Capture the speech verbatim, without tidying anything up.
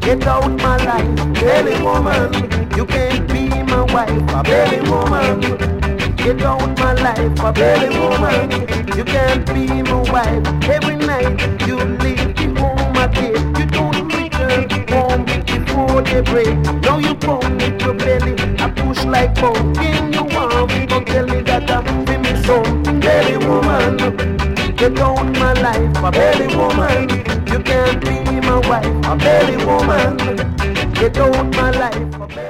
Get out my life, belly woman. You can't be my wife, a belly woman. Get out my life, a belly woman. You can't be my wife. Every night you leave the home at eight. You don't return home before they break. Now you pound with your belly, I push like pumpkin. You want me to tell me that I'm be me some belly woman. Get out my life, a belly woman. You can't be my wife, a belly woman. Get out my life, a belly